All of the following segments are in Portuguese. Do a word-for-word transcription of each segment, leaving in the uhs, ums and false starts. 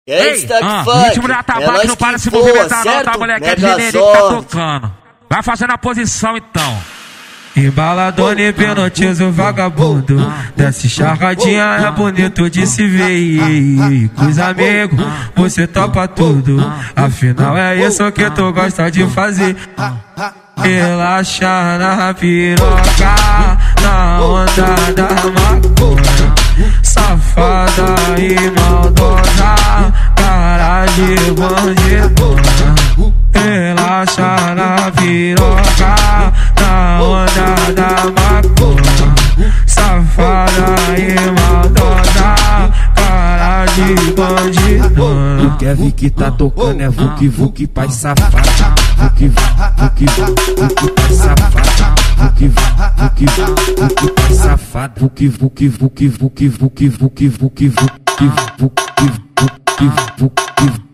Gangsta ah, funk, ritmo de atabaque, é não para que se voa, movimentar não, certo? tá, moleque? É Mega genérico que tá Zord. tocando. Vai fazendo a posição então. Embalador e hipnotiza o vagabundo. Desce charradinha, é bonito de se ver. Com os amigos, você topa tudo. Afinal é isso que tu gosta de fazer. Relaxar na piroca, na onda da maconha. Safada e maldosa, cara de bandidona. Relaxa na piroca, na onda da maconha. Safada e maldosa, cara de bandidona. O Kevin que tá tocando é Vuki Vuki pai safado. Vuki Vuki Vuki pai safado. Vuki Vuki Vuki pai safado. Vuki Vuki Vuki Vuki Vuki Vuki Vuki Vuki Vuki Vuki Vuki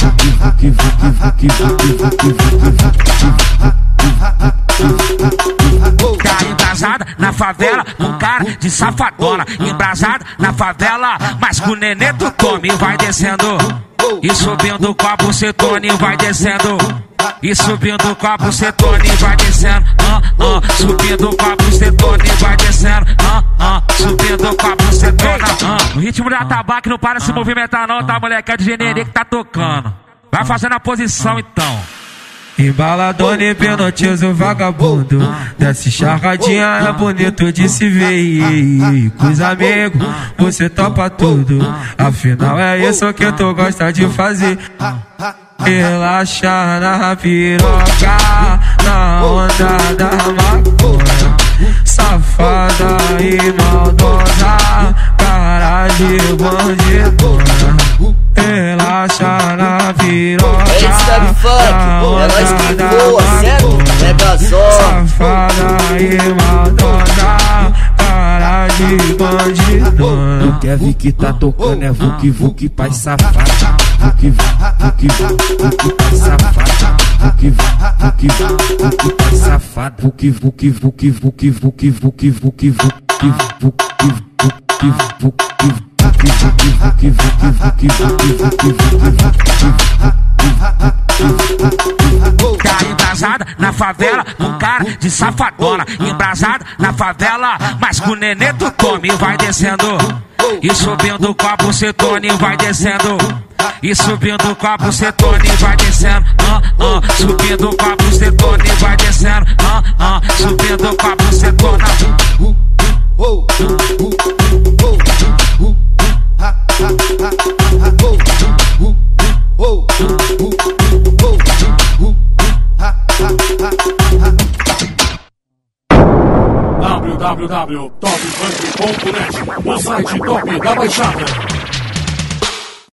Tá embrasada na favela com cara de safadona. Embrasada na favela, mas com o nenê tu come. Vai descendo e subindo com a bucetona e vai descendo. E subindo com a bucetona e vai descendo. Ah, ah, subindo com a bucetona e vai descendo. Ah, ah, subindo com a bucetona. Ah. O ritmo de atabaque não para se movimentar não, tá, moleque? É de genérico que tá tocando. Vai fazendo a posição então. Embalador e hipnotiza o vagabundo. Desce charradinha, é bonito de se ver. Com os amigos, você topa tudo. Afinal é isso que tu gosta de fazer. Relaxar na piroca, na onda da maconha. Safada e maldosa, cara de bandidona. Relaxa na piroca, Gangsta funk, é nós que voa, certo? Mega Zord. Safada e maldosa, cara de bandidona. O Kevin que tá tocando é Vuki Vuki pai safado. Vuki Vuki Vuki pai safado. Vuki Vuki Vuki pai safado. Vuki Vuki Vuki Vuki Vuki Vuki Vuki Vuki Vuki Vuki Vuki Tá embrasada na favela com cara de safadona. Embrasada na favela, mas com o nenê tu come. Vai descendo e subindo com a bucetona e vai descendo. E subindo com a bucetona e vai descendo. Ah, ah, subindo com a bucetona e vai descendo. Ah, ah, subindo com a bucetona. w w w ponto top funk ponto net, o site top da Baixada.